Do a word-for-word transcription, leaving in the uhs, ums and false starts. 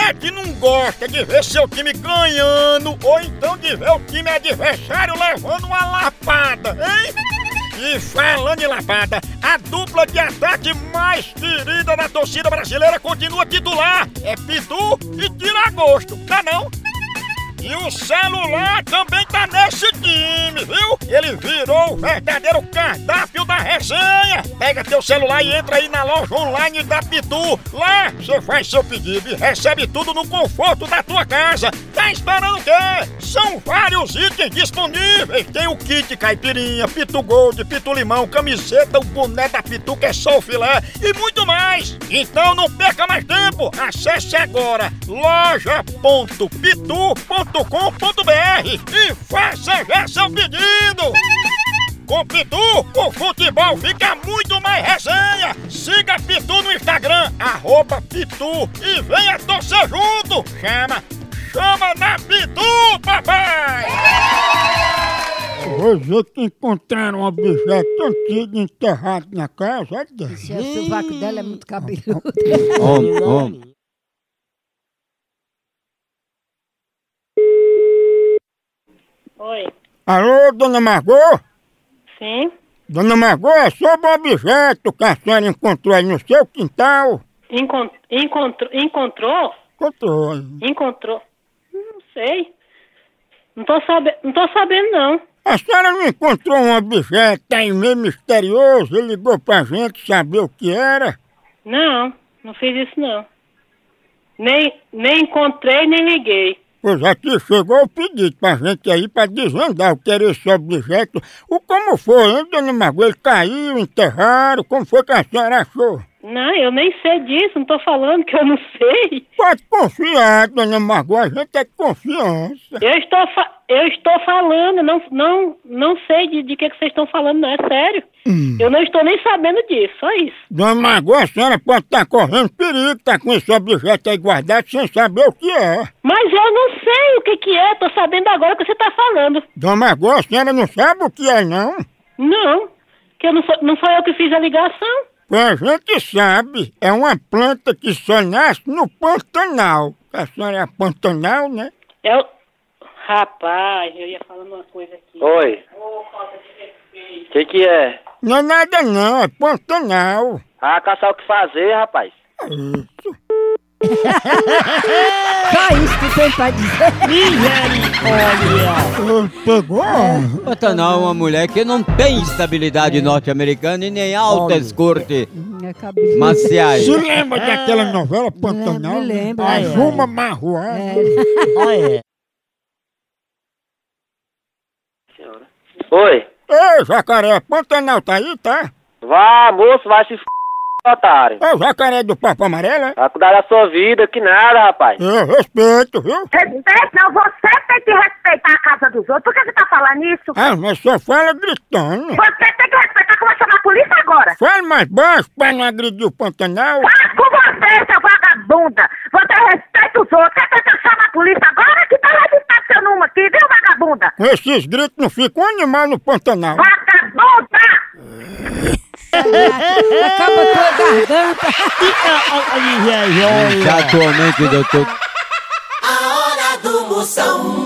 é que não gosta de ver seu time ganhando ou então de ver o time adversário levando uma lapada, hein? E falando em lapada, a dupla de ataque mais querida da torcida brasileira continua titular. É Pitu e Tiragosto, tá não? E o celular também tá nesse time, viu? Ele virou o verdadeiro cardápio da resenha. Pega teu celular e entra aí na loja online da Pitu. Lá você faz seu pedido e recebe tudo no conforto da tua casa. Tá esperando o quê? São vários itens disponíveis. Tem o kit caipirinha, Pitu Gold, Pitu Limão, camiseta, o boné da Pitu que é só o filé e muito mais. Então não perca mais tempo. Acesse agora loja ponto pitu ponto com ponto br e faça já seu pedido! Com Pitu, o futebol fica muito mais resenha! Siga Pitu no Instagram, arroba Pitu e venha torcer junto! Chama! Chama na Pitu, papai! Hoje que encontraram um objeto antigo enterrado na casa dela. O sovaco dela é muito cabeludo. Homem, homem. Oi. Alô, dona Margot? Sim? Dona Margot, é sobre o objeto que a senhora encontrou aí no seu quintal. Encont encontrou? Encontrou? Encontrou. Encontrou? Não sei. Não tô, sabe não tô sabendo, não. A senhora não encontrou um objeto aí meio misterioso e ligou pra gente saber o que era? Não, não fiz isso, não. Nem, nem encontrei, nem liguei. Pois aqui chegou o pedido pra gente aí pra desvendar o que era esse objeto. O como foi, hein, dona Margot? Ele caiu, enterraram, como foi que a senhora achou? Não, eu nem sei disso, não tô falando que eu não sei. Pode confiar, dona Margot, a gente é de confiança. Eu estou, fa eu estou falando, não, não, não sei de, de que, que vocês estão falando, não, é sério. Hum. Eu não estou nem sabendo disso, só isso. Dona Margot, a senhora pode estar correndo perigo, tá com esse objeto aí guardado sem saber o que é. Mas eu não sei o que que é, tô sabendo agora que você tá falando. Dona Margot, a senhora não sabe o que é, não? Não, que eu não, sou, não foi eu que fiz a ligação. A gente sabe, é uma planta que só nasce no Pantanal. A senhora é Pantanal, né? É o... Rapaz, eu ia falando uma coisa aqui. Oi. Ô, falta de respeito. Que que é? Não é nada não, é Pantanal. Ah, caçar o que fazer, rapaz. É isso. Só isso que tem pra dizer. Olha, pegou? Pantanal é uma mulher que não tem estabilidade norte-americana e nem altas cortes É marciais. Se lembra daquela novela Pantanal? Me lembro, A é. Juma Marruá. É. Oi. Ei, Jacaré, Pantanal tá aí, tá? Vá, moço, vai se f***, otário. É o Jacaré do Papo Amarelo, é? Vai cuidar da sua vida, que nada, rapaz. Eu respeito, viu? Respeito, não, você tem que respeitar a casa dos outros. Por que você tá falando isso? Ah, mas só fala gritando. Você tem que respeitar, como eu chamo a polícia agora. Fale mais baixo pra não agredir o Pantanal. Fala com você, seu vagabunda. Você respeita os outros. Você tem que chamar a polícia agora que tá registrado seu número aqui, viu, vagabunda? Com esses gritos não fica um animal no Pantanal. Vagabunda! Acaba tua garganta. Exatamente, doutor. A hora do Moção.